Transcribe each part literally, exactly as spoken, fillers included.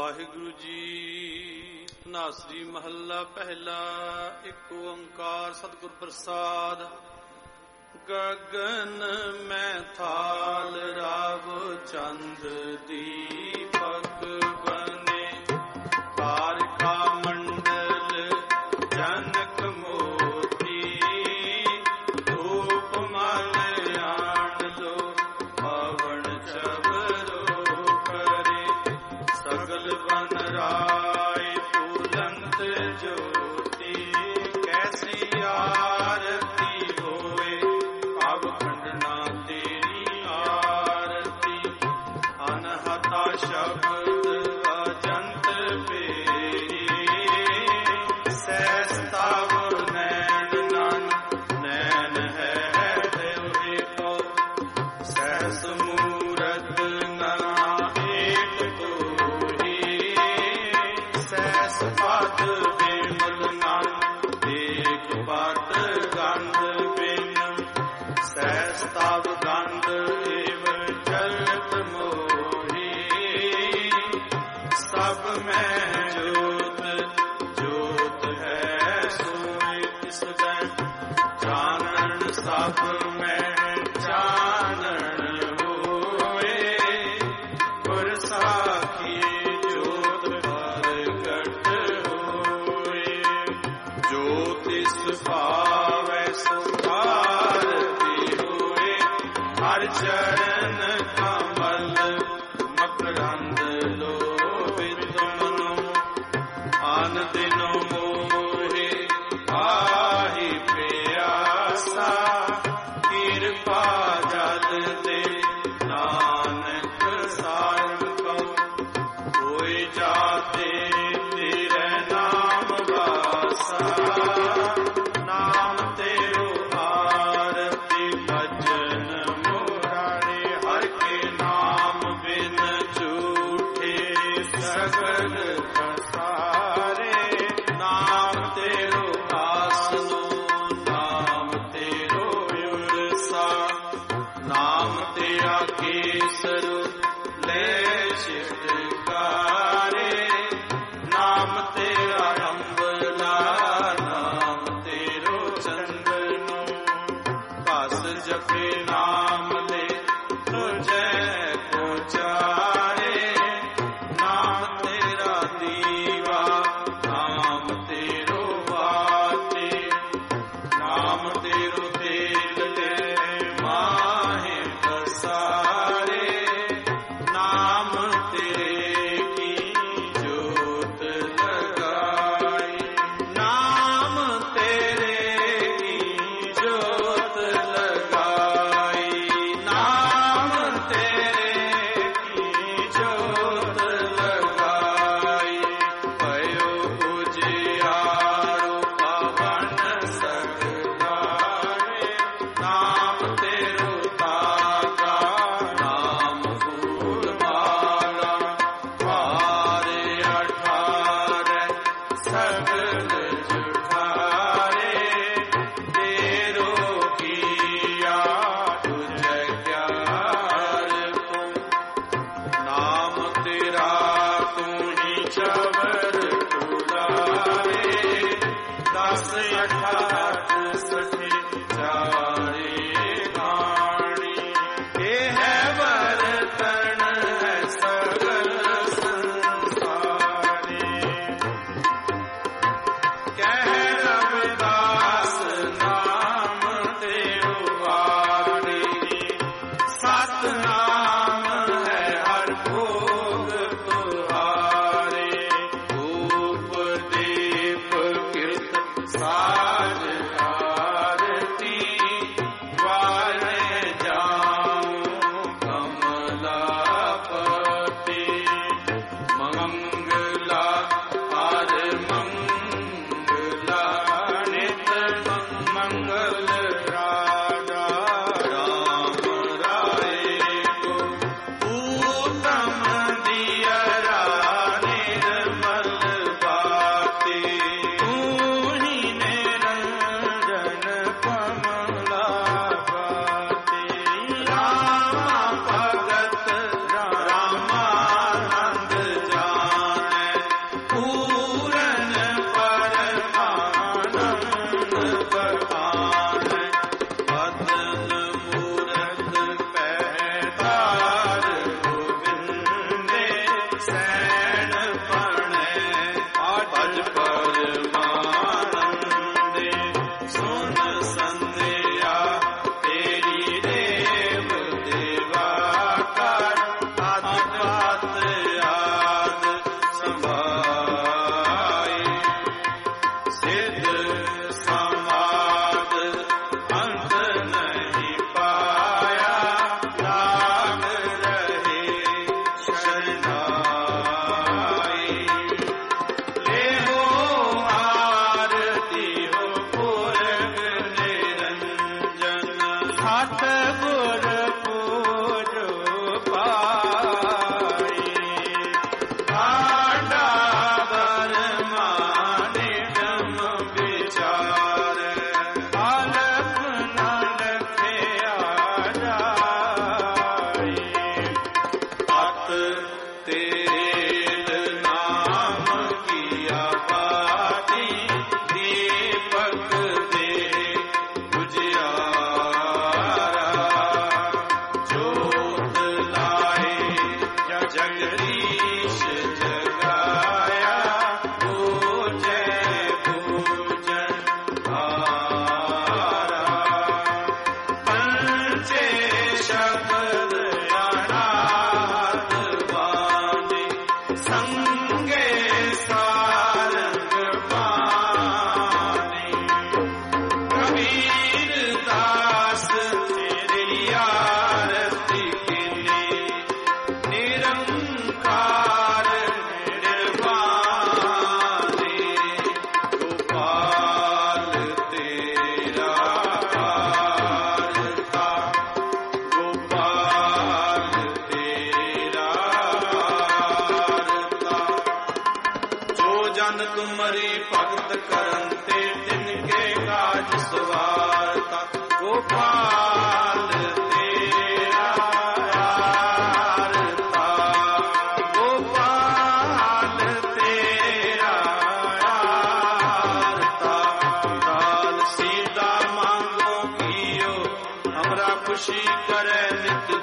ਵਾਹਿਗੁਰੂ ਜੀ। ਧਨਾਸਰੀ ਮਹੱਲਾ ਪਹਿਲਾ। ਇੱਕ ਓੰਕਾਰ ਸਤਿਗੁਰ ਪ੍ਰਸਾਦ। ਗਗਨ ਮੈਂ ਥਾਲ ਰਾਵ ਚੰਦ ਦੀਪਕ ਬਨੇ, ਤਾਰਿਕਾ ਮੰਡਲ ਜਨਕ ਮੋਤੀ, ਧੂਪ ਮਲ ਆਣ ਲੋ ਪਵਨ ਚਬਰੋ ਕਰੇ, ਸਗਲ ਬਨ ਰਾਏ ਤੁਲੰਤ ਜੋਤੀ, ਕੈਸੀ ਆਰਤੀ ਹੋਏ ਅਬ ਖੰਡਨਾ ਤੇਰੀ ਆਰਤੀ, ਅਨਹਤਾ ਸ਼ਬਦ ਅਜੰਤ ਪੇਰੀ, ਸਹਿਸ ਤਵ ਨੈਣ ਨਨ ਨੈਣ ਹੈ ਦੇਵ ਕੋ, ਸਹਿਸ ਮੂਰਤ ਨਨਾ ਏਕ ਤੋਹੀ, ਸਹਿਸ ਪਦ ਬਿਮਲ ਨਨ ਦੇਖ ਪਦ ਗੰਧ ਬਿਨ, ਸਹਿਸ ਤਵ ਗੰਧ ਏਵ ਚਲਤ ਮੋਹੀ, ਸਭ ਮੈਂ ਜੋਤ ਜੋਤ ਹੈ ਸੋਇ ਤਿਸ ਬੈ, ਜਾਣਨ ਸਭ ਮੈਂ ਜਾਣਨ ਹੋਏ, ਗੁਰ ਸਾਖੀ ਜੋਤ ਪ੍ਰਗਟ ਹੋਏ, ਜੋ ਤਿਸ ਭਾਵੈ ਸੋ ਆਰਤੀ ਹੋਏ, ਹਰ ਚਰਨ ਕਮਲ ਮਕਰੰਦ ਲੋਭਿਤ ਮਨੋ, ਆਨ ਦਿਨੋ ਮੋਹਿ ਆਹੀ ਪਿਆਸਾ, ਕਿਰਪਾ ਜਲ ਦੇ ਨਾਨਕ ਸਾਰਨ ਕਉ, ਹੋਇ ਜਾਤੇ ਤੇਰੇ ਨਾਮ ਵਾਸਾ, ਨਾਮ ਤੇਰੋ ਆਰਤੀ ਭਜਨ ਮੁਰਾਰੇ, ਹਰ ਕੇ ਨਾਮ ਬਿਨ ਝੂਠੇ ਸਗਲ ਖਸਾਰੇ, ਨਾਮ ਤੇਰੋ ਆਸਨੋ ਨਾਮ ਤੇਰੋ ਉਰਸਾ, ਨਾਮ ਤੇਰਾ ਕੇਸਰ ਲੈ ਛਿਟਕਾਰੇ, ਨਾਮ ਤੇਰਾ ਅੰਬਲਾ ਨਾਮ ਤੇਰੋ ਚੰਦਨੋ, ਭਸ ਜਪੇ ਨਾਮ ਲੈ ਤੁਝੈ ਕੋ ਚਾਰੇ, ਨਾਮ ਤੇਰਾ ਦੀਵਾ ਨਾਮ ਤੇਰੋ ਬਾਤੀ, ਨਾਮ ਤੇਰੋ ਤੇਲ ਲੈ ਮਾਹੇ ਪਸਾਰੇ, ਨਾਮ ਤੇਰੇ ਕੀ ਜੋਤ ਲਗਾਈ, ਨਾਮ ਤੇਰੇ ਕੀ ਜੋਤ ਲਗਾਈ, ਨਾਮ ਤੇਰੇ ਕੀ ਜੋਤ ਲਗਾਈ, ਭਇਓ ਉਜਿਆਰੋ ਪਵਨ ਸਗਲਾਏ, ਨਾਮ ਤੇਰੋ ਤਾਗਾ ਨਾਮ ਫੂਲ ਮਾਲਾ, ਭਾਰੇ ਅਠਾਰੈ ਸਗਲ ਜੁਠਾਰੇ, ਤੇਰੋ ਕੀਆ ਤੁਝੈ ਕਿਆਰ ਕੋ, ਨਾਮ ਤੇਰਾ ਤੂੰ ਹੀ ਚਵਰ ਤੁਲਾਰੇ, ਦਸ ਅਠਾਠ ਸਠੇ ਚਾਰੇ ਬਾਣੀ, ਇਹ ਹੈ ਵਰਤਨ ਹੈ ਸਗਲ ਸੰਸਾਰੇ, ਕਹਿ ਰਵਿਦਾਸ ਨਾਮ ਤੇਰੋ ਵਾਰੀ, ਸਤ ਨਾਮ ਹੈ ਹਰ ਭੋਗ ਤੁਹਾਰੇ, ਧੂਪ ਦੀਪ ਕਿਰਤ ਸਾਜ ਆਰਤੀ, ਵਾਰੇ ਜਾਉ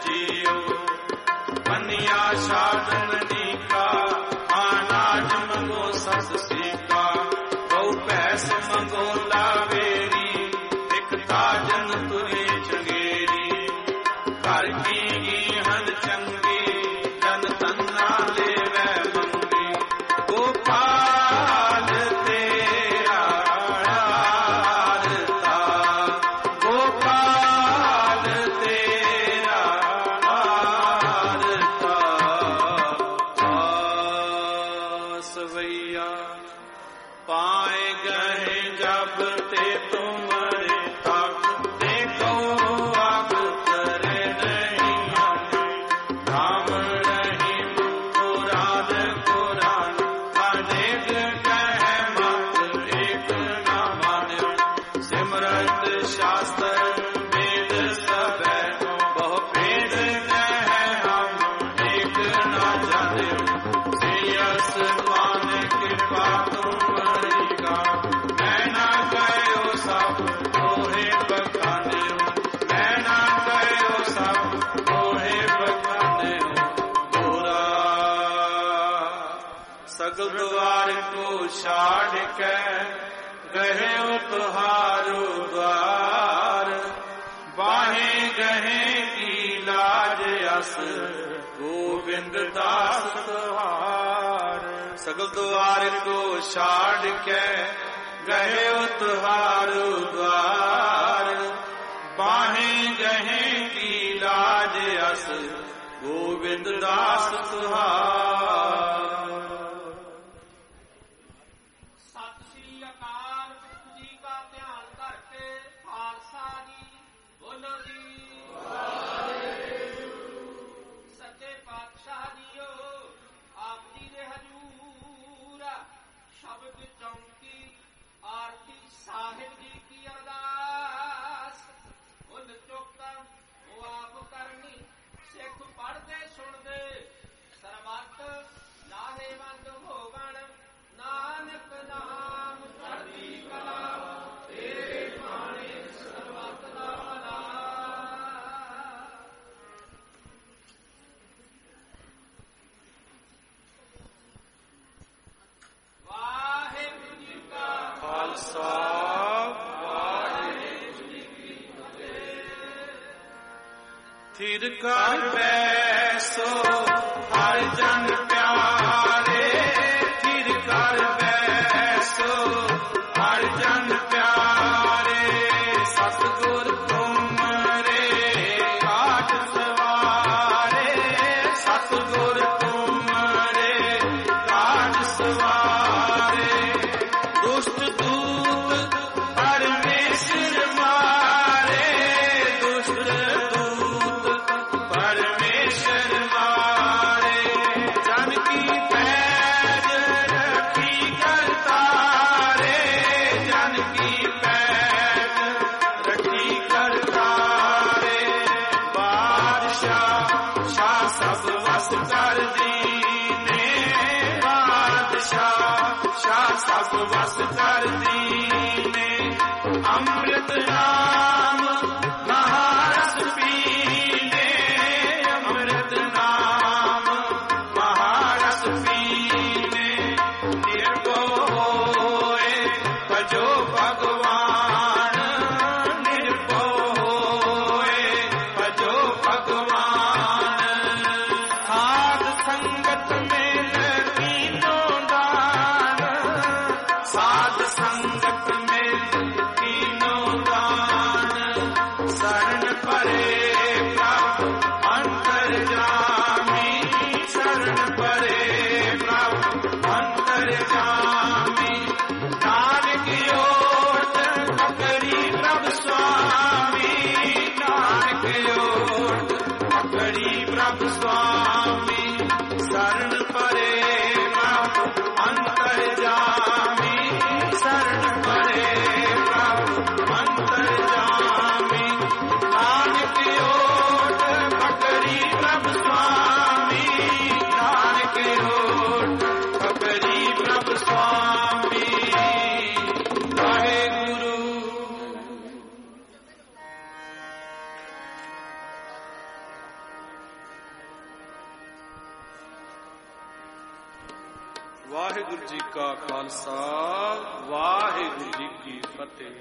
जियो बनिया साधन का अनाज मंगो सस सीका बहु पैस मंगो लावेरी एक ताजन तुरे चंगेरी घर की हन चंगी जन तन्ना ले वै मंगी गोपाल तेरा आरता गोपाल तेरा आरता सवैया पाए गए जब ते तुम्हारे तक देखो अब करे नहीं राम रहीम कुरान कुरान अनेक कह मत एक न मान्यो सिमरत शास्त्र वेद सब बहु भेद कह हम एक न जान्यो श्रेयस मान कृपा तुम्हारी का मैं ना गयो सब तोहे बखान्यो मैं ना गयो सब तोहे बखान्यो गोरा सगल द्वार को छाड़ के गहे तुहारो द्वार बाहे गहे की लाज अस गोविंद दास तुहार सगल द्वार को छाड़ के गहे तुहारो द्वार बाहे गहे की लाज अस गोविंद दास तुहार ਸਤਿ ਸ੍ਰੀ ਅਕਾਲ ਪੁਰਖ ਜੀ ਦਾ ਧਿਆਨ ਕਰਕੇ ਖਾਲਸਾ ਜੀ ਬੋਲੋ ਜੀ ਸੱਚੇ ਪਾਤਸ਼ਾਹ ਜੀਓ ਆਪ ਜੀ ਦੇ ਹਜ਼ੂਰ ਸ਼ਬਦ ਚੌਂਕੀ ਆਰਤੀ ਸਾਹਿਬ ਜੀ ਕੀ ਅਰਦਾਸ ਬੁੱਲ ਚੁੱਕ ਉਹ ਆਪ ਕਰਨੀ ਸਿੱਖ ਪੜ੍ਹਦੇ ਸੁਣਦੇ ਸਰਬੱਤ ਲਾਹੇਵੰਦ ਹੋਵਣ ਨਾਨਕ ਨਾਮ ਚੜ੍ਹਦੀ ਕਲਾ ਤੇਰੇ ਬਾਣੇ ਸਰਬੱਤ ਦਾ ਭਲਾ ਵਾਹਿਗੁਰੂ ਜੀ ਕਾ ਖਾਲਸਾ ਵਾਹਿਗੁਰੂ ਜੀ ਕੀ ਫਤਿਹ ਥਿਰ ਕਰ ਬੈਸੋ ਹਰ ਜਨ ਪਿਆਰੇ ਥਿਰ ਕਰ ਬੈਸੋ ਹਰ ਜਨ ਪਿਆਰੇ ਸਤਿਗੁਰ ਤੁਮਰੇ ਕਾਟ ਸਵਾਰੇ ਸਤਿਗੁਰ ਤੁਮਰੇ ਕਾਟ ਸਵਾਰੇ ਦੁਸ਼ਟ ਦੂਤ ਪਰਮੇਸ਼ਰ ਮਾਰੇ ਦੁਸ਼ਟ ਦੂਤ ਪਰਮੇਸ਼ਰ ਮਾਰੇ ਜਨ ਕੀ ਪੈਜ ਰੱਖੀ ਕਰਤਾਰੇ ਜਨ ਕੀ ਪੈਜ ਰੱਖੀ ਕਰਤਾਰੇ ਬਾਦਸ਼ਾਹ ਸ਼ਾਹ ਸਭ ਵਸ ਕਰ ਦੀਨੇ ਬਾਦਸ਼ਾਹ ਸ਼ਾਹ ਸਭ ਵਸ ਕਰ ਦੀਨੇ ਅੰਮ੍ਰਿਤ ਨਾਮ ਮਹਾਰਸ ਪੀਨੇ ਅੰਮ੍ਰਿਤ ਨਾਮ ਮਹਾਰਸ ਪੀਨੇ ਨਿਰਭਉ ਹੋਏ ਭਜੋ ਭਗਵਾਨ ਨਿਰਭਉ ਹੋਏ ਭਜੋ ਭਗਵਾਨ ਸਾਧ ਸੰਗਤ ਮੇਲ ਕੀਨੋ ਦਾਨ ਸਾਧ ਸੰਗਤ ਮੇਲ ਕੀਨੋ ਦਾਨ शरण परे प्रभु अंतर जामी शरण परे प्रभु अंतर जामी नानक ओट पकड़ी प्रभु स्वामी नानक ओट पकड़ी प्रभु स्वामी शरण परे प्रभु अंतर जामी शरण परे प्रभु अंतर जामी नानक ओट पकड़ी प्रभु स्वामी नानक ओट पकड़ी प्रभु स्वामी वाहेगुरु गुरु। ਵਾਹਿਗੁਰੂ ਜੀ ਕਾ ਖਾਲਸਾ ਵਾਹਿਗੁਰੂ ਜੀ ਕੀ ਫਤਿਹ।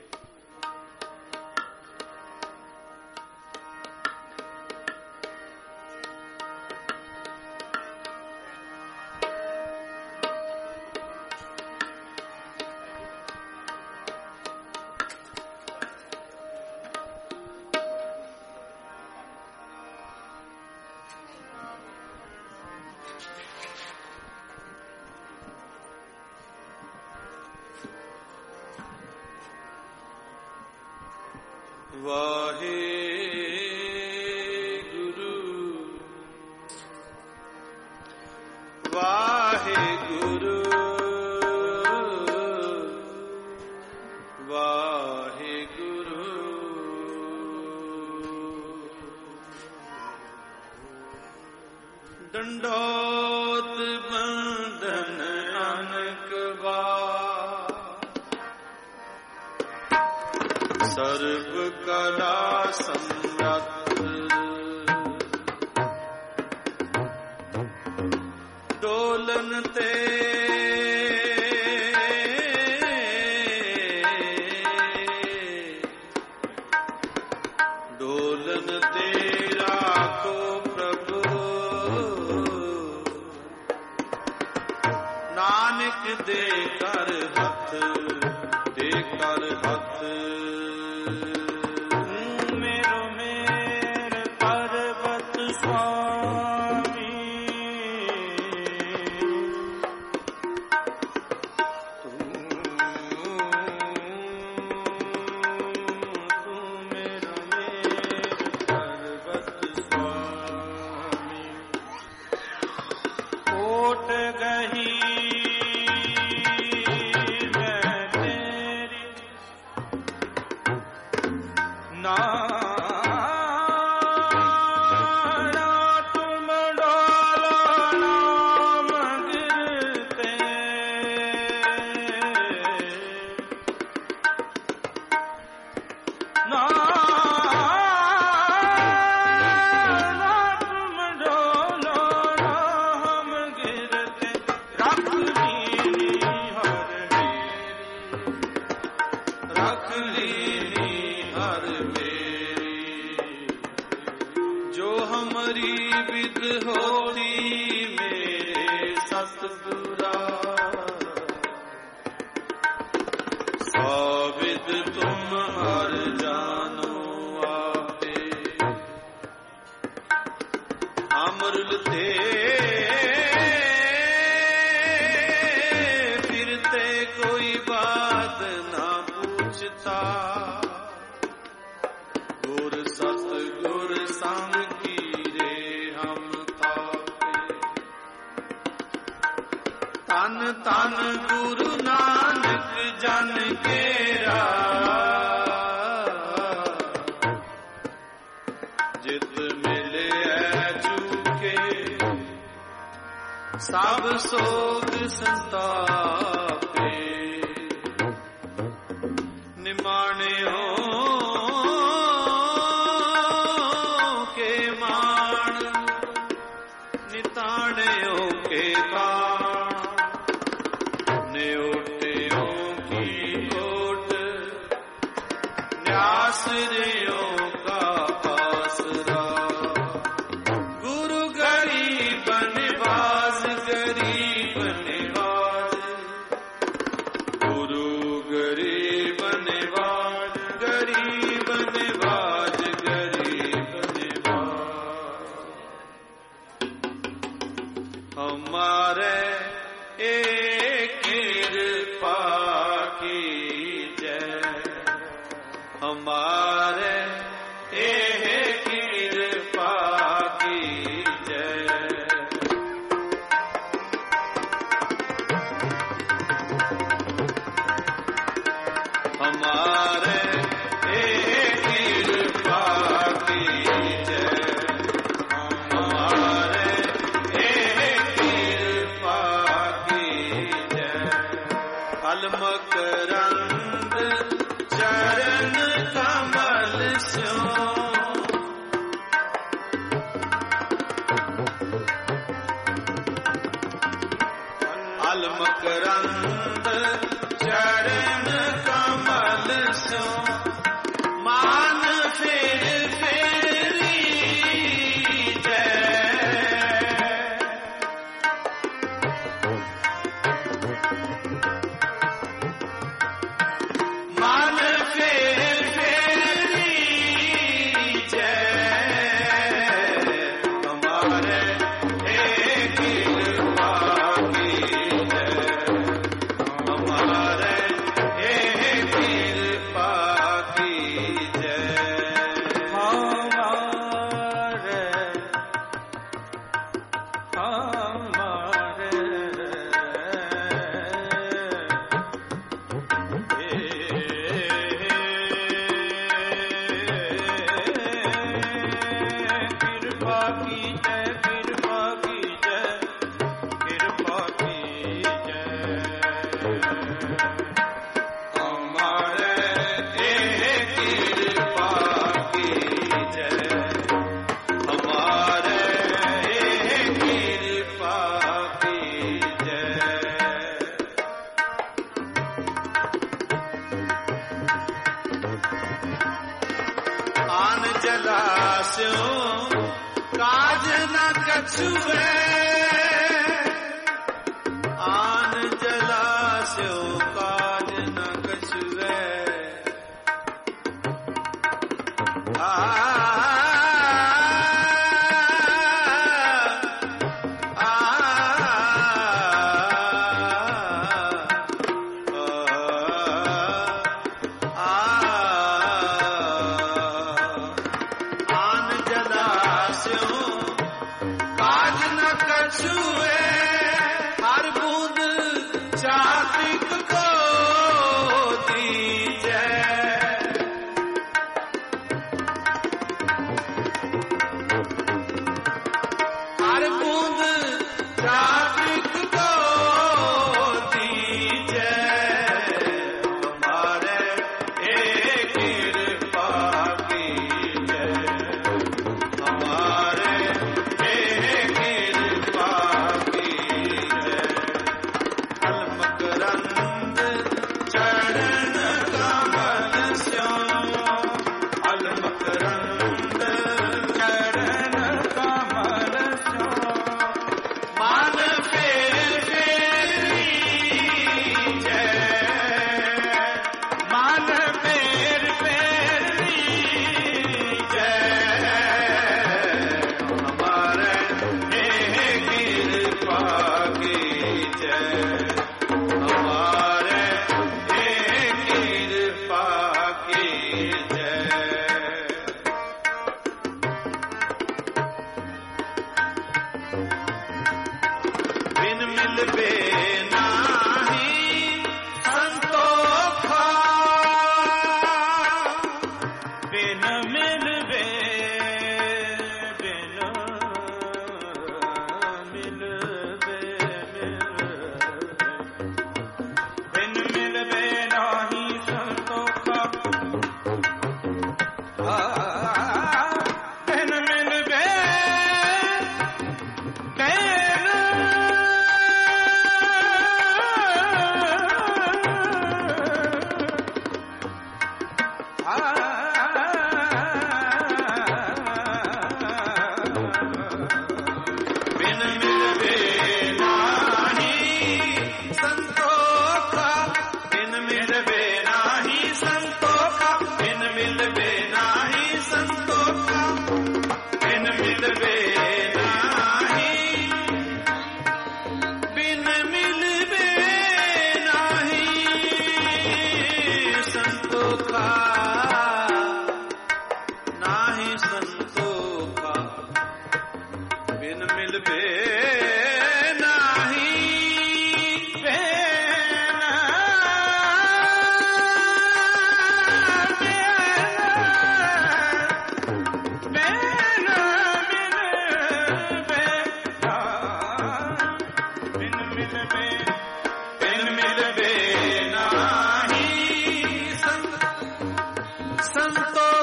ਵਾਹਿਗੁਰੂ ਵਾਹਿਗੁਰੂ ਵਾਹਿਗੁਰੂ ਡੰਡੋਤ ਬੰਦਨ ਅਨਕ ਵਾਰ ਸਰਬ ਕਲਾ ਸਮਰੱਥ ਡੋਲਨ ਤੇ ਡੋਲਨ ਤੇ ਰਾਖੋ ਪ੍ਰਭੂ ਨਾਨਕ ਦੇ ਕਰ ਹੱਥ ਦੇ ਕਰ ਹੱਥ ਸਭ ਸੋਗ ਸੰਤਾਪੇ ਨਿਮਾਣਿਓ ਕੇ ਮਾਣ ਨਿਤਾਣਿਓ ਕੇ ਕਾਣ ਨਿਉਟਿਓ ਕੀ ਓਟ ਨਿਆਸਰਿਓ ਕਾ ਆਸਰਾ ਗੁਰੂ ਗਰੀਬ ਨਿਵਾਸ ਗਰੀਬ ਨਿਵਾਜ ਗੁਰੂ ਗਰੀਬ ਨਿਵਾਜ ਗਰੀਬ ਨਿਵਾਜ ਗਰੀਬ ਨਿਵਾਜ ਹਮਾਰੇ एक कृपा कीजय हमारे एक कृपा कीजय हमारे एक कृपा कीजय हमारे एक कृपा अलमकरंद चरण कमल मकरंद चरण कमल सो मान फेर फेरी मान फेर फेरी हमारे एक कृपा की हमारे एक कृपा की हमारे जलास्यों काज न कछुए आन जलास्यों काज न कछुए आ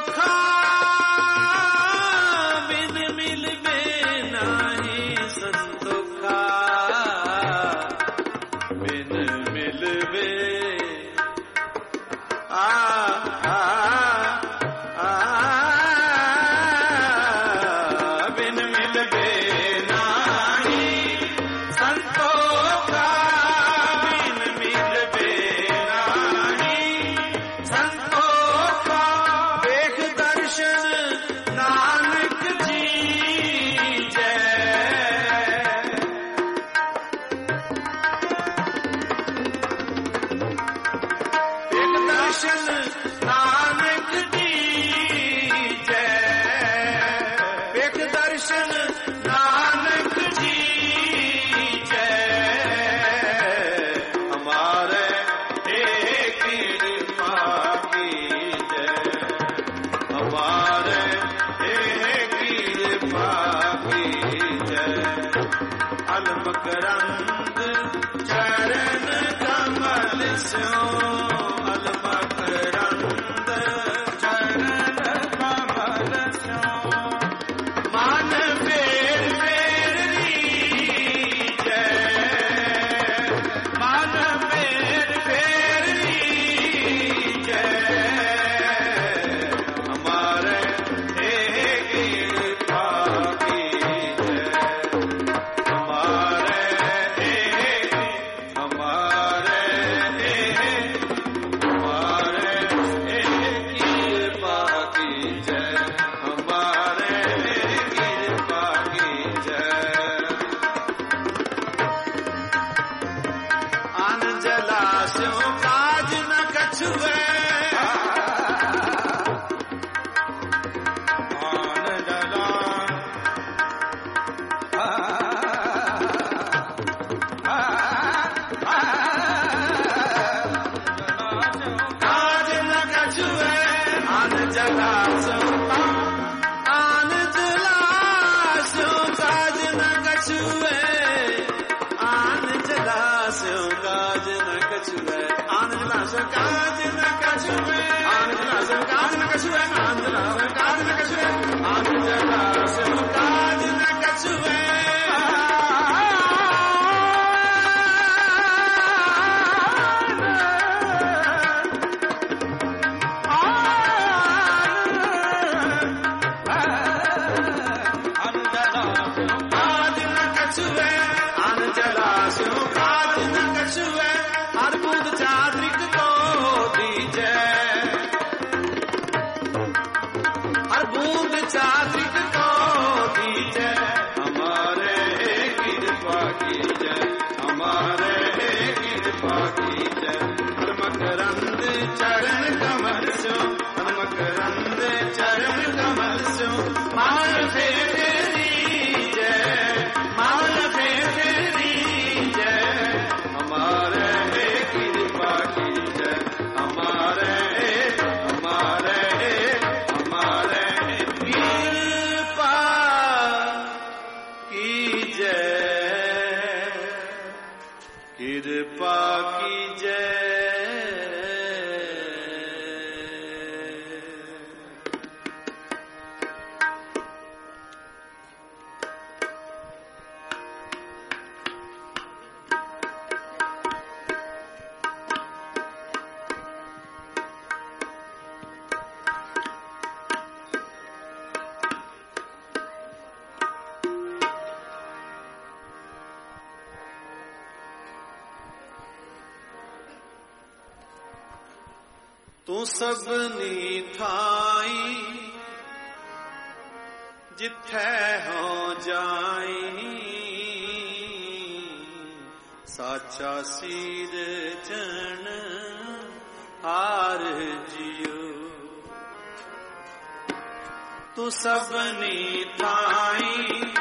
संतोखा बिन मिलबे नाही संतोखा मिलवे नाही संतों का बिन मिलवे नाही संतों का देख दर्शन नानक जी जय देख दर्शन नानक जी जय देख दर्शन नानक जी जय हमारे एक कृपा की जय हमारे एक कृपा की जय अलमकरंद चरण कमल स्यो अलमकरंद चरण कमल स्यो मान फेर फेरी जय मान फेर फेरी जय हमारे एक कृपा की जय हमारे एक हमारे एक हमारे एक कृपा की जय हमारे एक कृपा की जय आन जलाशयों काज न कछुए आन जला काज न कछुए आन जलाशयों आन जलाशयों काज न कछुए आन जलाशयों काज न कछुए आन जलाशयों काज न कछुए आन जलाशयों काज न कछुए आन जलाशयों काज न कछुए आन जलाशयों काज न कछुए काज न कछुए आन जलाशयों काज न कछुए हर बूंद चाद्रिक को दीजे हर बूंद चाद्रिक को दीजे हमारे कृपा की जय हमारे कृपा की जय हर मकरंद चरण कमल सो हर मकरंद चरण कमल सो माल फेरी जय माल फेरी जय हमारे कृपा की जय हमारे हमारे हमारे कृपा की जय कृपा की जय तू सबनी थाई जिथे हो जाई साचा सिर जन हार जियो तू सबनी थाई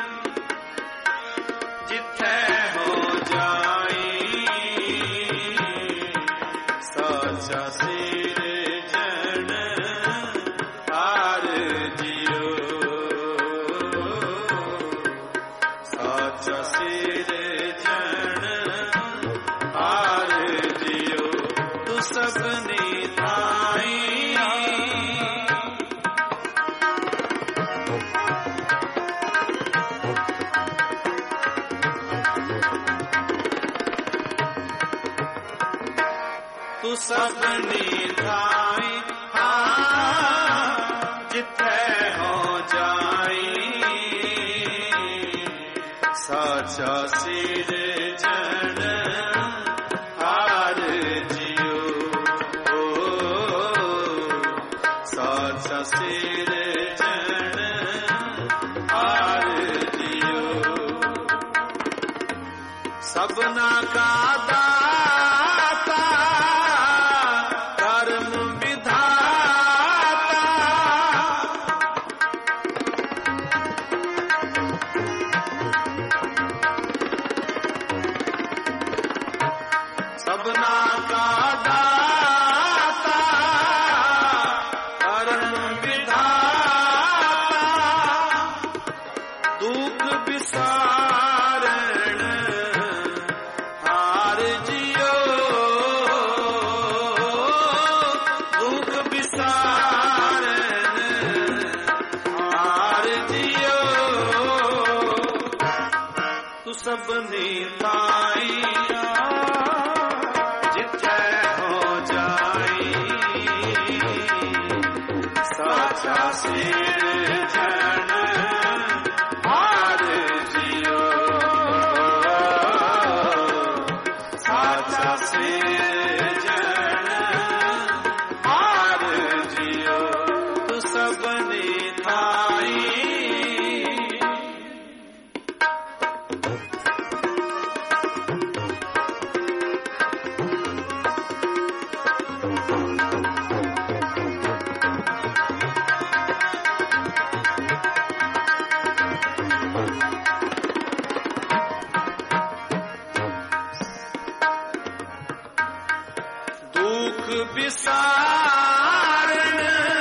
जिथे हो जाई साचा सिर जन हार जियो साचा सिर जन हार जियो तू सबनी थाई तू सबनी थाई हाँ जिथे हो जाई साचा सिरजन हार जियो, साचा सिरजन हार जियो। सबना का दाता कर्म विधाता, सबना का दाता कर्म विधाता, दुख विसारण हार जियो, दुख विसारण हार जियो। तू सबनी ताइया जिथे हो जाई, साचा सिरजन हार जियो, साचा सिरजन हार जियो। तू सबनी थाई दुख विसारण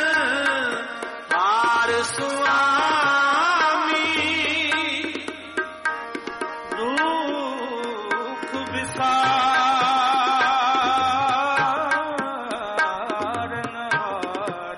हार स्वामी, दुख विसारण हार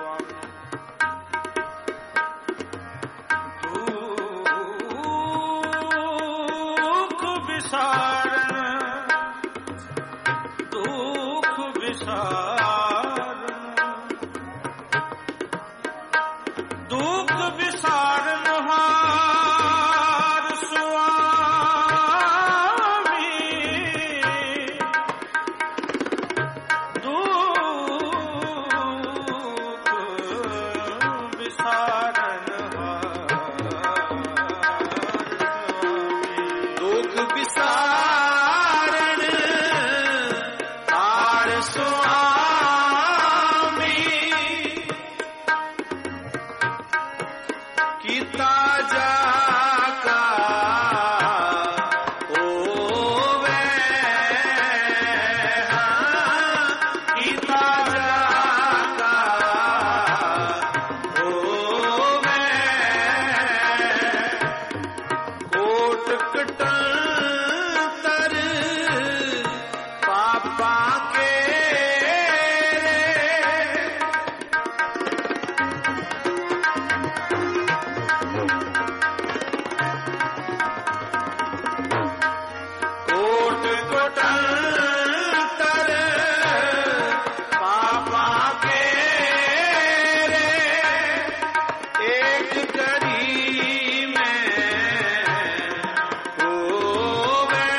दुख विसारण हार स्वामी, दुख विसारण हार, दुख विसारण हार स्वामी, कीता जाका होवे, कीता जाका होवे, कोट कटंतर पापा के कोट कोटंतर पापा के रे, एक करी में होवे,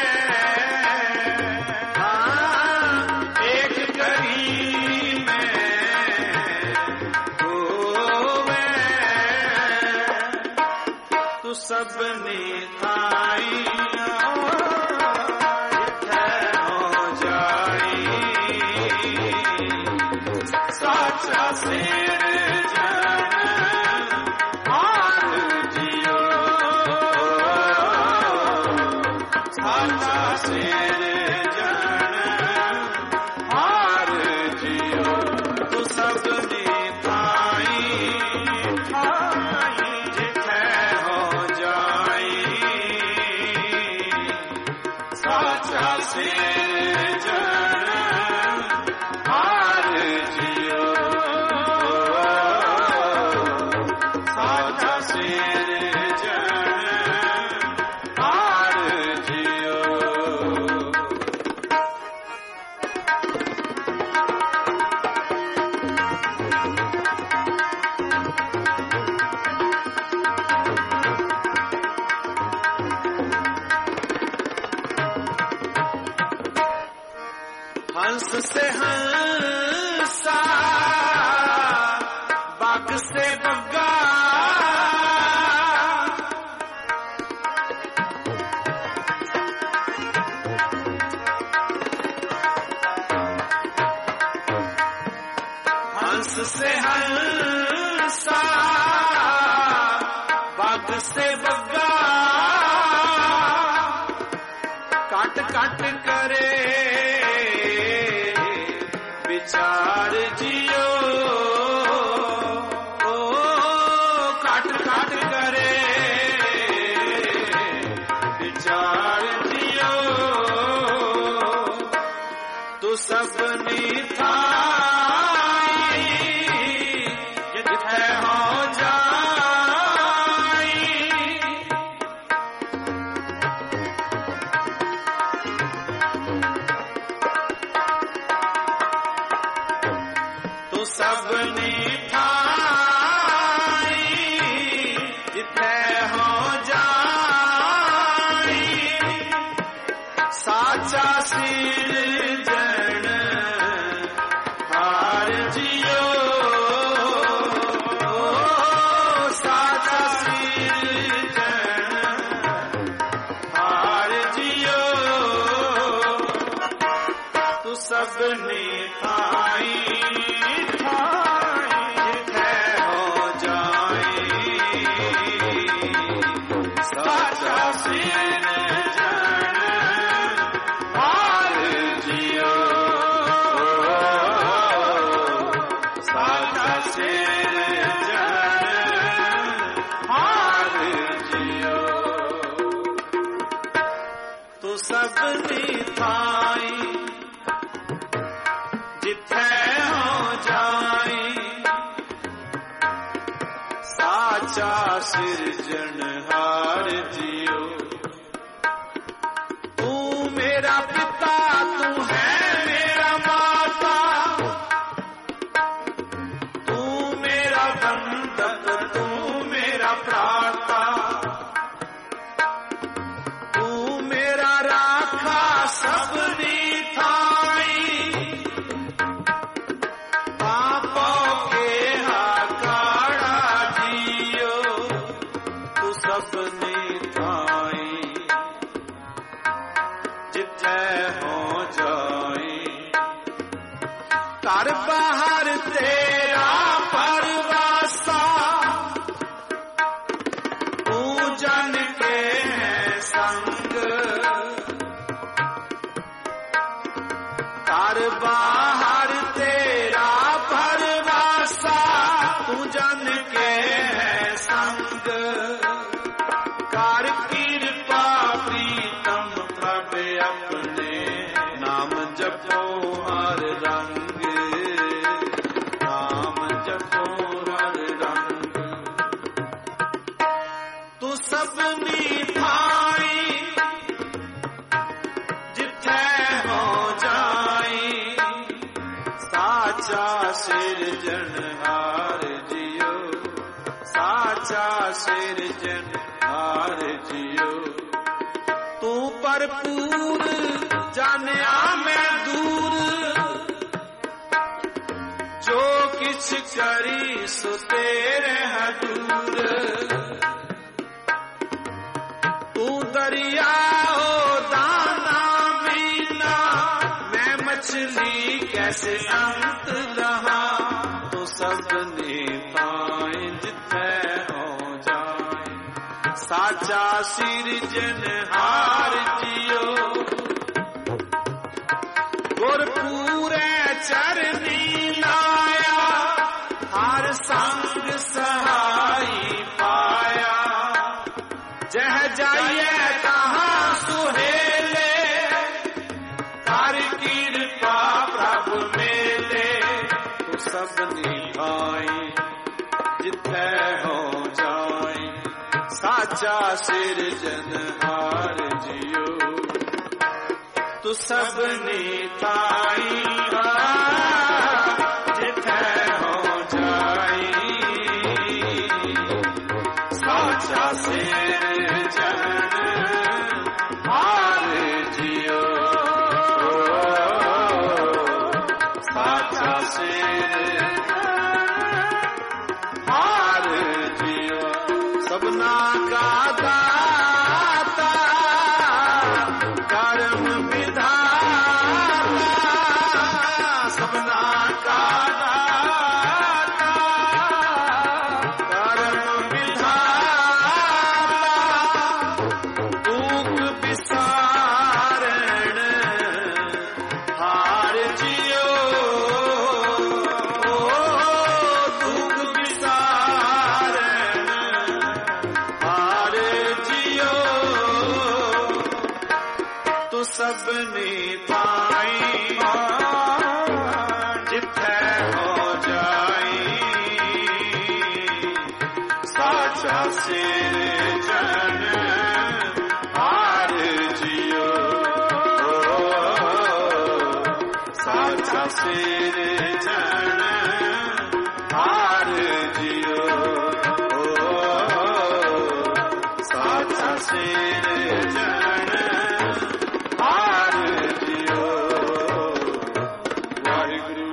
हाँ एक करी में होवे। तू सबनी थाइया जिथे हो जाई, साचा सिरजन हार जियो, साचा सिरजन हार जियो। तू सबनी थाई थाई जिथे हो जाई, हंस से हंसा बाग से बग्गा हंस से हंसा बाग से बग्गा काट काट करे विचार जियो ओ काट काट करे विचार जियो तू सबनी था सबनी ठाई जिथे हो जाई साचा सिरजन हार जियो साचा सिरजन हार जियो तू सबनी ठाई सबनी थाई जिथे हो जाई साचा सिरजनहार जियो तू मेरा पिता तू है मेरा माता तू मेरा बंधक तू मेरा प्राता सबनी थाई पापों के हाकाड़ा जियो तू सबनी थाई जिथे हो जाई घर बाहर तेरा परवासा तू जन के है संग घर बाहर तेरा परवासा तू जन के है संग कर कृपा प्रीतम प्रभ अपने नाम जपो हर रंग नाम जपो हर रंग तू सबनी थाई जिथे हो जाई साचा सिरजनहार जियो साचा सिरजनहार जियो तू भरपूर जानिया मैं दूर जो किछ करी सो तेरे हजूर तू दरिया हो दाना मीना मैं मछली कैसे अंत रहा तो सबने पाए जिथे हो जाए साचा सिरजनहार जियो गुर पूरे चरनी लाया हर संग सहाई पाया जह जाइए कहाँ सुहेले कर कृपा प्रभु मेले तू सबनी भाई जिथे हो जाए साचा सिरजनहार जियो तू सबनी थाई जिथे हो जाए साचा सिरजनहार जियो सबनी पाई जिथे हो जाई साचा सिर जन हार जियो साचा सिर जन हार जियो साचा सिर जन हार जियो। वाहिगुरु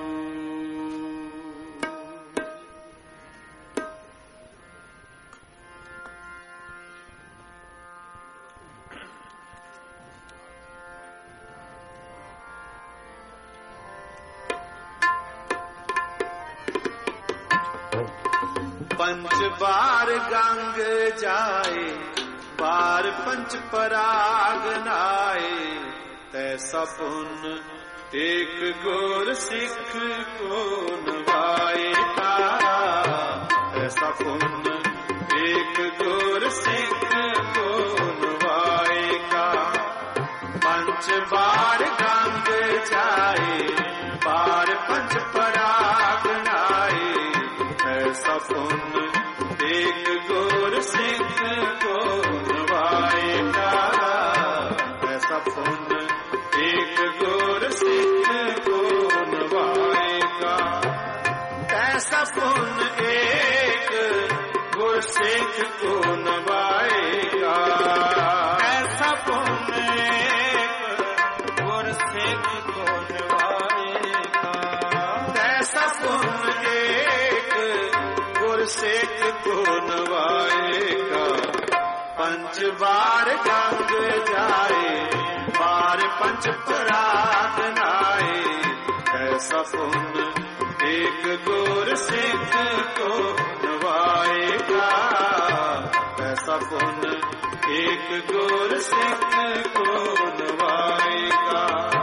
पंच बार गंग जाए बार पंच पराग नाए तैसा पुन एक गोर सिख को नवाएगा तैसा पुन एक गोर सिख को नवाएगा। पंच बार गंग जाए बार पंच पराग नाए ऐसा पुन एक गोर सिख को नवाएगा ऐसा पुन एक गोर सिख को नवाएगा। ऐसा पुन एक गोर सिख को नवाएगा ऐसा पुन एक गोर सिख को नवाएगा ऐसा पुन एक गोर सिख को नवाएगा। पंच बार गंग जाए बार पंच पराग नाए ऐसा पुन एक गोर सिख को नवाएगा ऐसा पुन एक गोर सिख को नवाएगा।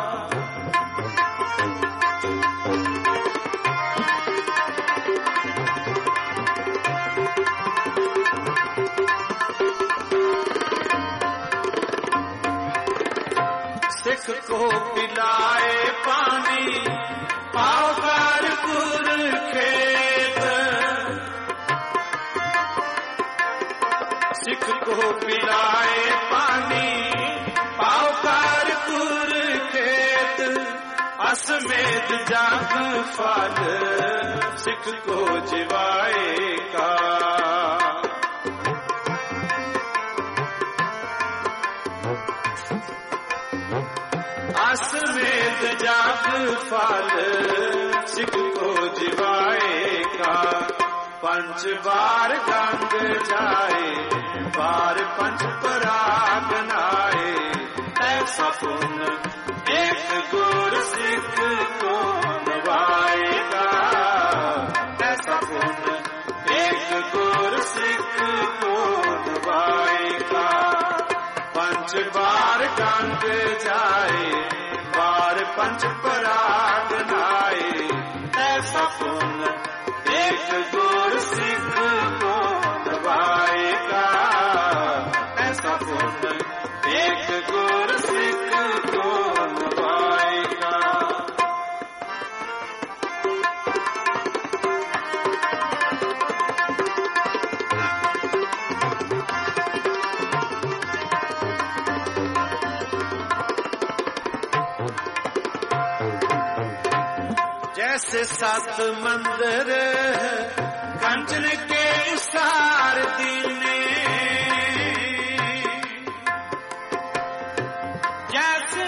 सिख को पिलाए पानी पाओ कारपुर खेत सिख को पिलाए पानी पाओ कारपुर खेत असमेत जाग फल सिख को जिवाएगा। असमेत जाग फल सिख को जिवाएगा। पंच बार गंग जाए बार पंच पराग नाए ऐसा पुन एक गोर सिख को नवाएगा ऐसा पुन एक गोर सिख को नवाएगा। पंच बार गंग जाए बार पंच पराग नाए ऐसा पुन एक गोर सिख को नवाएगा ऐसा पुन एक गोर सिख को नवाएगा। जैसे सात मंदिर कंचन के सार दीने जैसे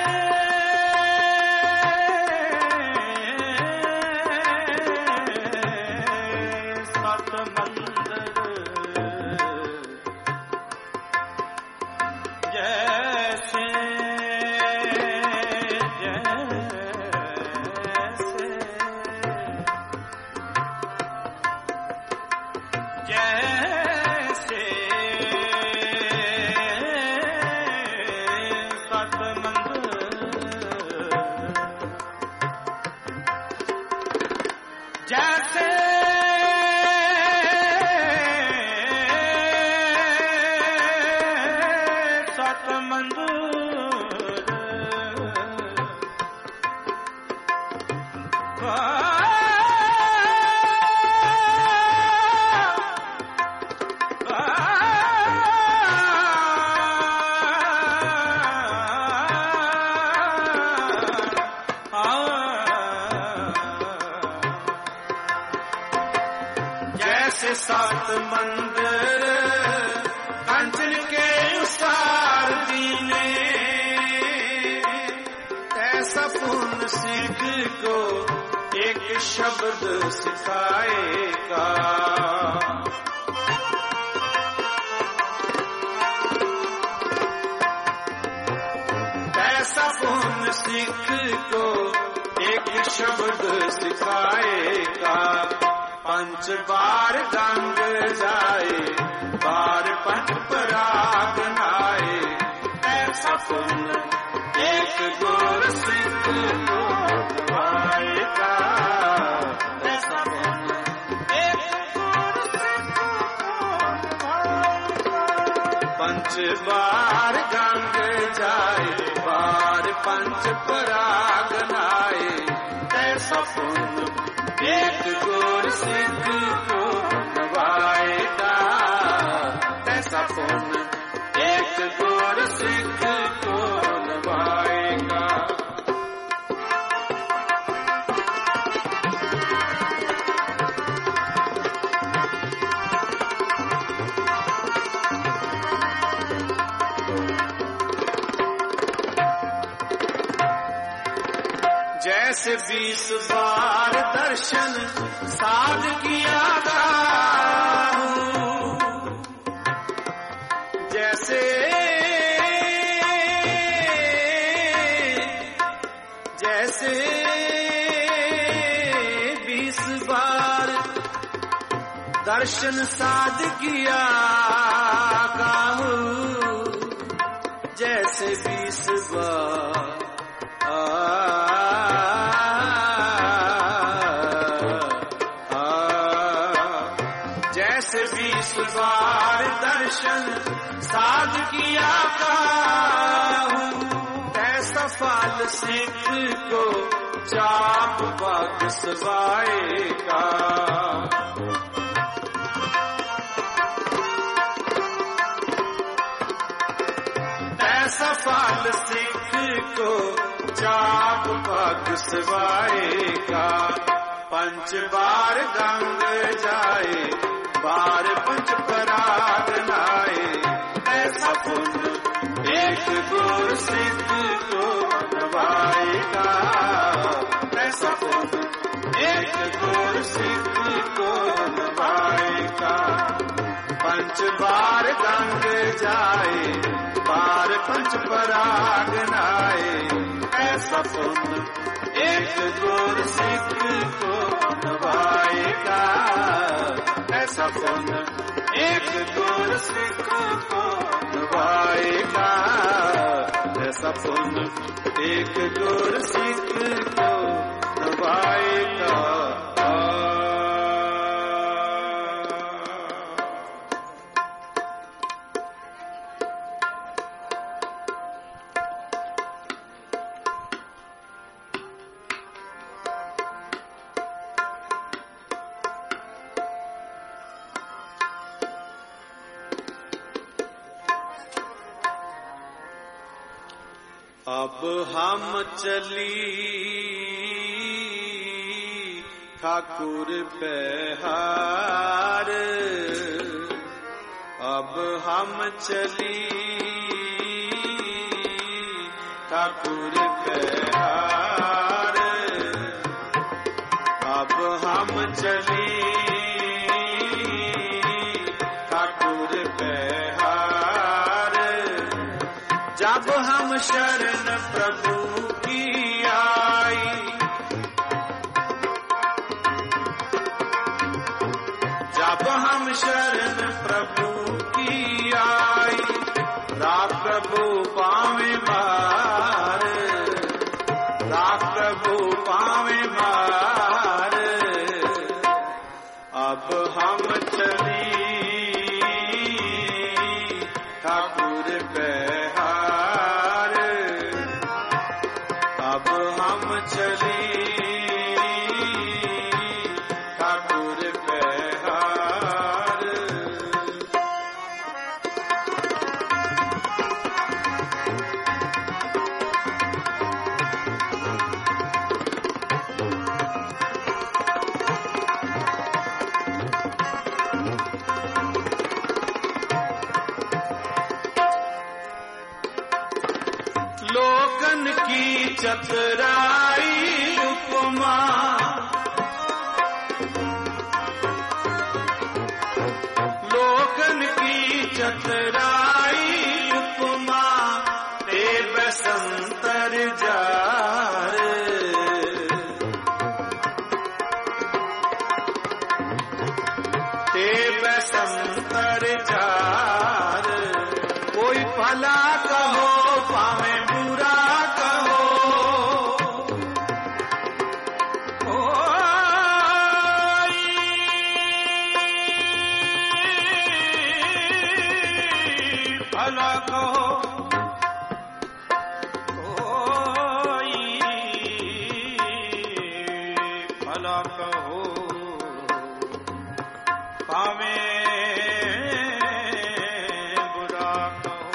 सात मंदिर जैसे जैसे जैसे सतमंदर सात मंदिर कंचन के उसार दीने, ऐसा पूर्ण सिख को एक शब्द सिखाएगा। ऐसा पूर्ण सिख को एक शब्द सिखाएगा। पंच बार गंग जाए, बार पंच पराग नाए, ऐसा पूर्ण एक गुर सिख को आएगा। ऐसा पूर्ण एक गुर सिख को आएगा। पंच बार गंग जाए, बार पंच पराग नाए, ऐसा पूर्ण एक गुर सिख को नवाएगा। ऐसा पूर्ण एक गुर सिख को नवाएगा। जैसे बीस बार दर्शन साध किया हूँ, जैसे जैसे बीस बार दर्शन साध किया हूँ, जैसे बीस बार जैसे बीस बार दर्शन साध किया हूँ, ऐसा फल सिख को चाप पग सवाएगा। ऐसा फल सिख को चाप पग सवाएगा। पंच बार गंग जाए, बार पंच पराग नाए, ऐसा पुण्य एक गुर सिख को नवाएगा। ऐसा पुण्य एक गुर सिख को नवाएगा। पंच बार गंग जाए, बार पंच पराग नाए, ऐसा पुण्य एक गुर सिख को नवाएगा। ऐसा पुण्य एक गुर सिख को नवाएगा। ऐसा पुण्य एक गुर सिख को नवाएगा। अब हम चली ठाकुर बिहार, अब हम चली ठाकुर बिहार, अब हम चली ठाकुर बिहार। जब हम शरण प्रभु की आई, जब हम शरण प्रभु की आई, रात प्रभु पावे मार, रात प्रभु पावे मार। अब हम चली ठाकुर बिहार, अब हम चली ठाकुर बिहार। लोकन की चतुराई उपमा, लोकन की चतुराई उपमा, ते बसंतर जार, ते बसंतर जार। कोई भला कहो पावे बुरा कहो, भला कहो भला कहो पावे बुरा कहो।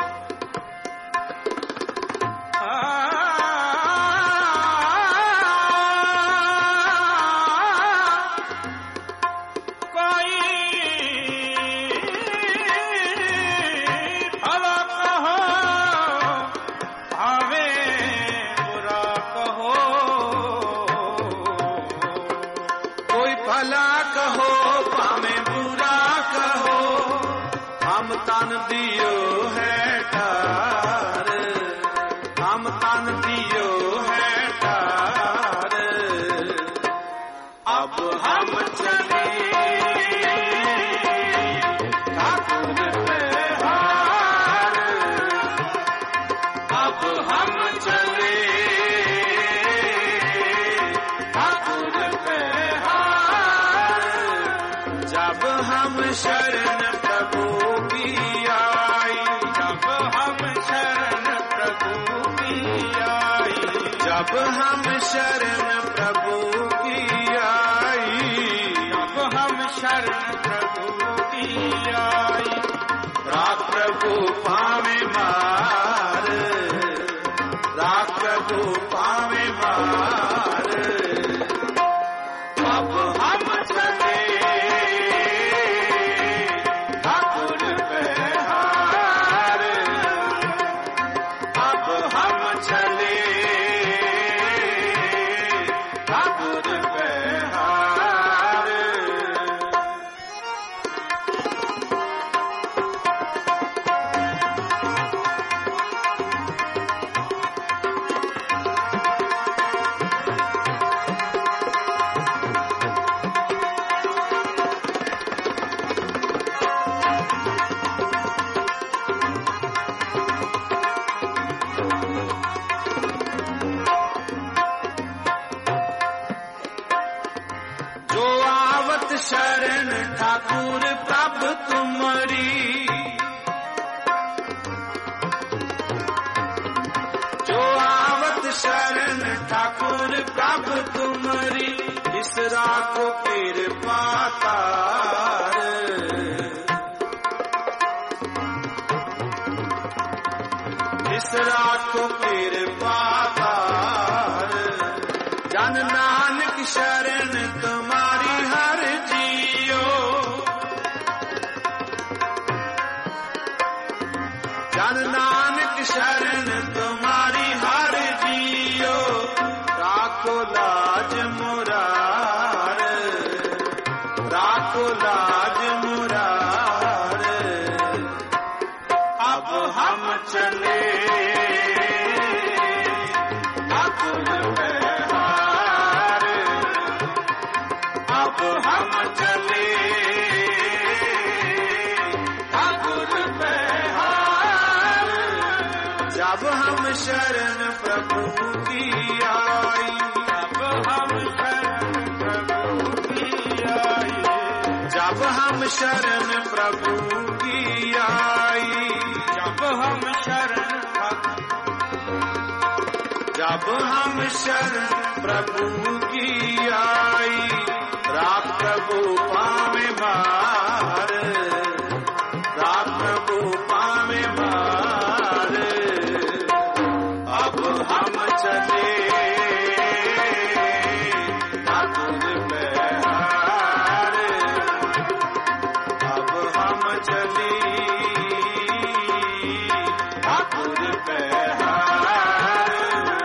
कोई भला कहो पावे बुरा कहो, कोई भला कहो पावे बुरा कहो, हम तन दियो है ठार, हम तन दियो है ठार। अब हम चले ठाकुर पे हार, अब हम चले ठाकुर पे हार। जब हम शरण प्रभु की आई, जब हम शरण प्रभु की आई, जब हम शरण प्रभु की आई, जब हम शरण प्रभु की आई। राख प्रभु पावे मार, राख प्रभु पावे मार। अब हम चले ठाकुर पे हार, अब हम चले ठाकुर पे हार। जो आवत शरण ठाकुर प्रभु तुम्हारी, जो आवत शरण ठाकुर प्रभु तुम्हारी, इस राखो कृपा तार, इस राखो कृपा तार। जन नानक शरण तुम्हारी हर जियो, जन नानक शरण तुम्हारी हर जियो, राखो लाज मुरार, राखो लाज मुरार। अब हम चले ठाकुर पे हार, अब हम चले ठाकुर पे हार। जब हम शरण प्रभु की आई, जब हम शरण प्रभु की आई, जब हम शरण प्रभु की आई, जब हम शरण जब हम शरण प्रभु की आई। राख प्रभु पावे मार, राख प्रभु पावे मार। अब हम चले ठाकुर पे हार, अब हम चले ठाकुर पे हार।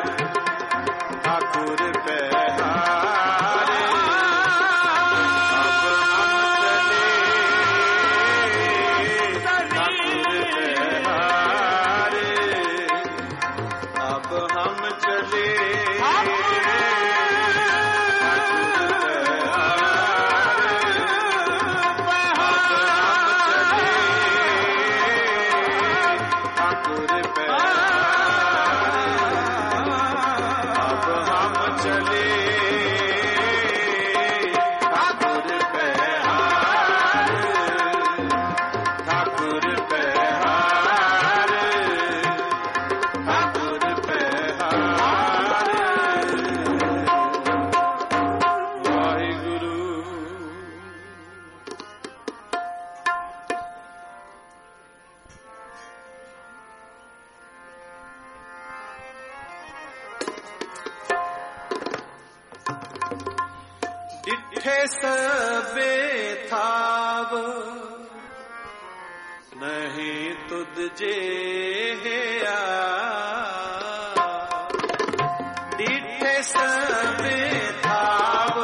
ठाकुर प्यारे अब हम चले ठाकुर प्यारे ठाकुर प्यारे ठाकुर प्यारे वाहिगुरु। डिठे सबे थाव नहीं तुद जे आ डिठे सबे थाव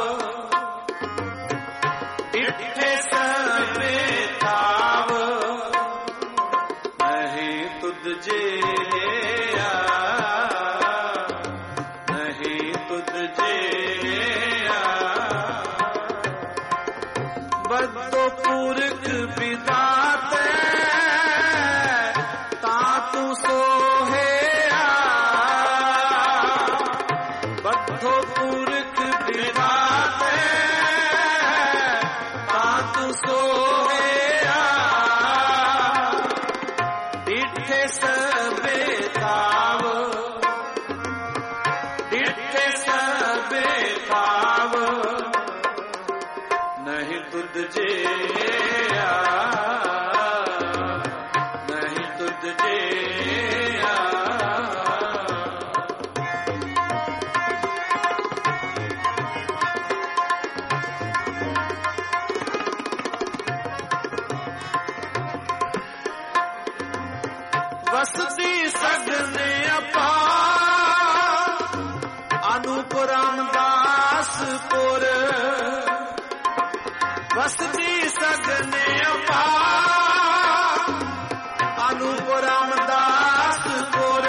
डिठे सबे थाव नहीं तुद जे आ नहीं तुद जे आ बदो पुरख विदाते तातू सोहे बदो पुरख विदाते तातू सोहे डिठे सबे थाव डिठे सबे थाव नहीं तुद जे आ नहीं तुद जे आ वसती सगने अपार अनूप रामदासपुर वसती सगने अपार अनूप रामदासपुर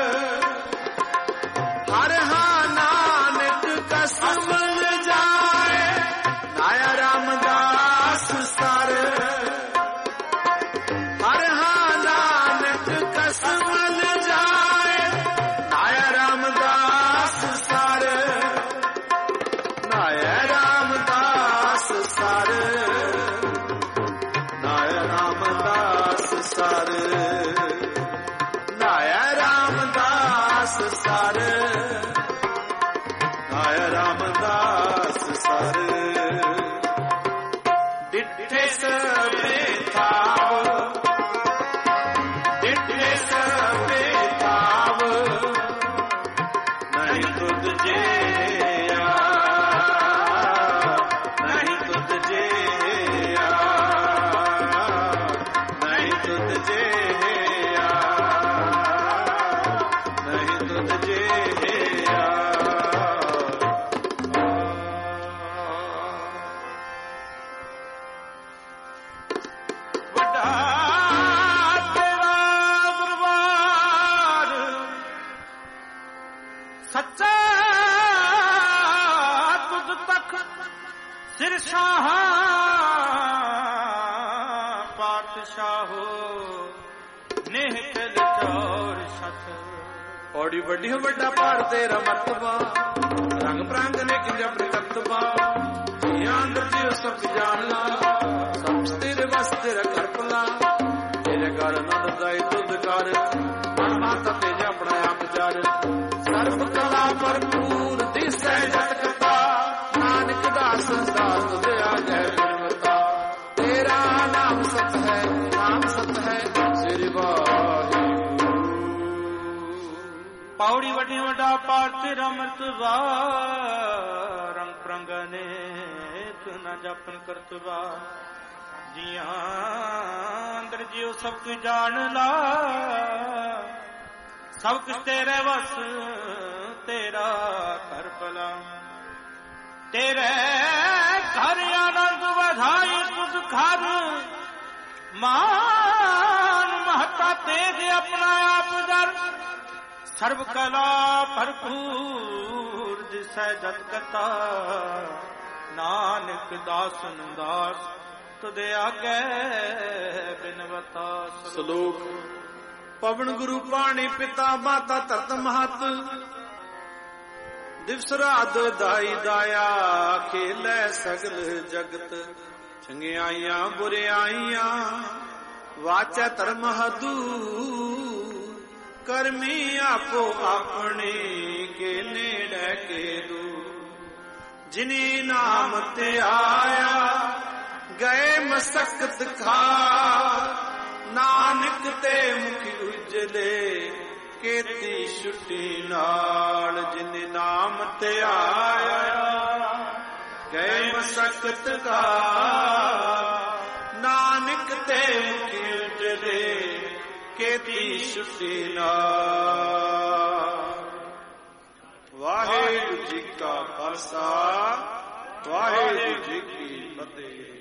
हर हा नानक कसम जाए नाया रामदास सर हर हा नानक कसम जाए नाया रामदास सर नाया रामदास सर नाया रामदास सर नाया रामदास सर नाया रामदास सर डिठे सबे थाव डिठे सबे थाव नहीं तुद जे आ नहीं तुद जे आ नहीं तुद जे आ नहीं तुद जे आ ਵੱਡਾ ਤੇਰਾ ਦਰਬਾਰ ਸੱਚਾ ਤੁਧ ਤੱਕ ਸਿਰ ਸ਼ਾਹ ਪਾਤਸ਼ਾਹੋ ਨੇਹ ਚਲ ਚੌਰ ਸਤ ਔੜੀ ਵੱਡੀ ਵੱਡਾ ਭਾਰ ਤੇਰਾ ਮਰਤਬਾ ਰੰਗ ਪ੍ਰਾਂਗ ਨੇ ਕਿੰਜ ਆਪਣੇ ਕਰਤਬਾ ਜੀ ਅੰਦਰ ਜੀ ਸਭ ਜਾਣ ਲਾ ਸਭ ਤੇਰੇ ਵਸ ਤੇਰਾ ਕਰਪਲਾ ਤੇਰੇ ਘਰ ਨੰਦ ਜਾਈ ਤੁਧ ਕਰ ਮਨ ਮਾਤਾ ਤੇ ਆਪਣਾ ਆਪ ਜਰ ਸਰਬ ਕਲਾ ਭਰਪੂਰ ਦਿਸੈ ਜਟ ਕਤਾ ਨਾਨਕ ਦਾਸ ਸੰਸਾਰ ਤੁਧ ਆਗੈ ਬਿਨਵਤਾ ਤੇਰਾ ਨਾਮ ਸਤ ਹੈ ਨਾਮ ਸਤ ਹੈ ਸ੍ਰੀ ਵਾਹਿਗੁਰੂ। ਪੌੜੀ ਵੱਡੀ ਵੱਡਾ ਪਾਰ ਤੇਰਾ ਮਰਤਬਾ ਰੰਗ ਪ੍ਰੰਗ ਅਨੇਕ ਨਾ ਜਾਪਨ ਕਰਤਬਾ ਜੀਆਂ ਅੰਦਰ ਜਿਉ ਸਭ ਕੁ ਜਾਣ ਲਾ ਸਭ ਕੁਛ ਤੇਰੇ ਵਸ ਤੇਰਾ ਕਰ ਭਲਾ ਤੇਰੇ ਘਰ ਆਨੰਦ ਵਧਾਈ ਤੁਧ ਘਰ ਮਾਨ ਮਹਤਾ ਤੇਜ ਆਪਣਾ ਆਪ ਦਰ ਸਰਬ ਕਲਾ ਭਰਪੂਰ ਜਿਸੈ ਜਤ ਕਰਤਾ ਨਾਨਕ ਦਾਸਨ ਦਾਸ ਤੁਧ ਆਗੇ ਬਿਨਵਤਾ। ਸ਼ਲੋਕ ਪਵਨ ਗੁਰੂ ਪਾਣੀ ਪਿਤਾ ਮਾਤਾ ਧਰਤ ਮਹਤ ਦਿਵਸ ਰਾਤ ਦਾਈ ਦਾਇਆ ਖੇਲੇ ਸਗਲ ਜਗਤ ਚੰਗਿਆਈਆਂ ਬੁਰਿਆਈਆਂ ਵਾਚੈ ਧਰਮ ਹਦੂ ਕਰਮੀ ਆਪੋ ਆਪਣੇ ਕੇ ਨੇੜੇ ਕੇ ਦੂ ਜਿਨੀ ਨਾਮ ਤੇ ਆਇਆ ਗਏ ਮਸਕਤ ਖਾ ਨਾਨਕ ਤੇ ਮੁਖ ਉਜਲੇ ਕੀਤੀ ਛੁੱਟੀ ਨਾਲ ਜਿਨੇ ਨਾਮ ਤੇ ਆਇਆ ਗਏ ਮਸਕਤ ਖਾ ਨਾਨਕ ਤੇ ਮੁਖ ਉਜਲੇ ਕੀਤੀ ਛੁੱਟੀ ਨਾਲ। ਵਾਹਿਗੁਰੂ ਜੀ ਕਾ ਖਾਲਸਾ ਵਾਹਿਗੁਰੂ ਜੀ ਕੀ ਫਤਿਹ।